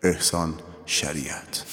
احسان شریعت.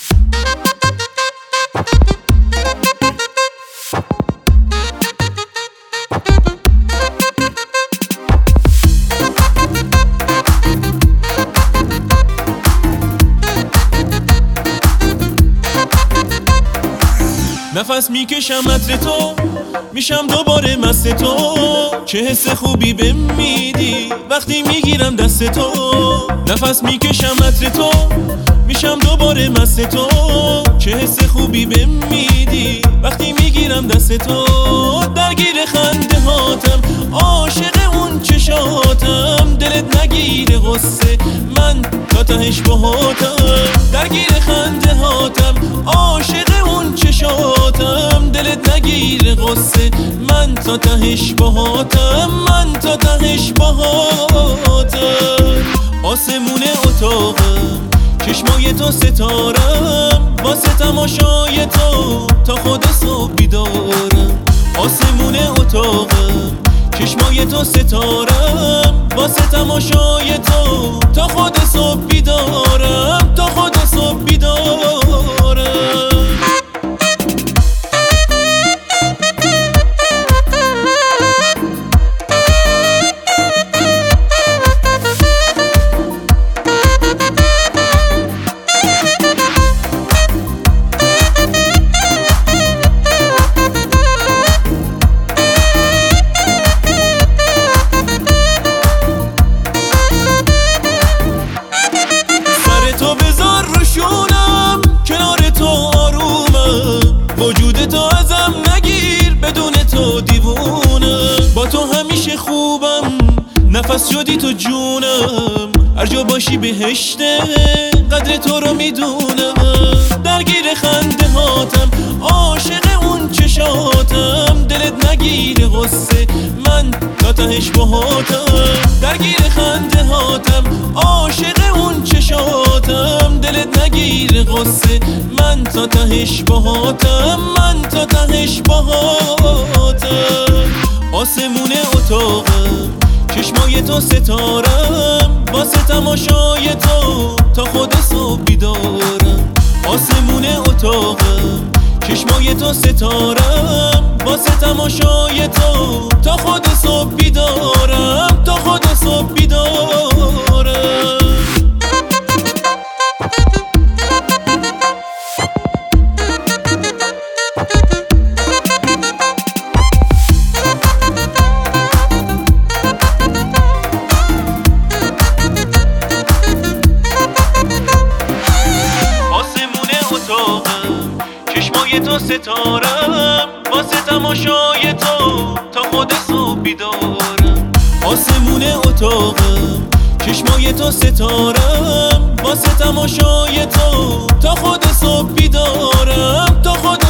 نفس میکشم عطر تو، میشم دوباره مست تو. چه حس خوبی بهم میدی وقتی میگیرم دست تو. نفس میکشم عطر تو، میشم دوباره مست تو. چه حس خوبی بهم میدی وقتی میگیرم دست تو. درگیر خنده هاتم، عاشق اون چشاتم. دلت نگیره غصه، من تا تهش باهاتم. درگیر خنده هاتم، عاشق اون چشاتم. دلت نگیره غصه، من تا تهش باهاتم. من تا تهش باهاتم. آسمون اتاقم، چشمای تو ستارم. واسه تماشای تو تا خود صبح بیدارم. آسمون اتاقم، چشمای تو ستارم. واسه تماشای تو تا خود صبح بیدارم. تا خود صبح بیدارم. کنار تو آرومم، وجود تو ازم نگیر، بدون تو دیوونم. با تو همیشه خوبم، نفس شدی تو جونم. هر جا باشی بهشته، قدر تو رو میدونم. درگیر خنده هاتم، عاشق اون چشاتم. دلت نگیره غصه، من تا تهش باهاتم. درگیر خنده هاتم، عاشق اون چشاتم. دلت نگیره غصه، من تا تهش باهاتم. من تا تهش باهاتم. آسمون اتاقم، چشمای تو ستارم. واسه تماشای تو تا خود صبح بیدارم. آسمون اتاقم، چشمای تو ستارم. واسه تماشای تو تا خود صبح بیدارم. تا خود صبح بیدارم. چشمای تو ستارم. واسه تماشای تو تا خود صبح بیدارم. آسمون اتاقم، چشمای تو ستارم. واسه تماشای تو تا خود صبح بیدارم. تا خود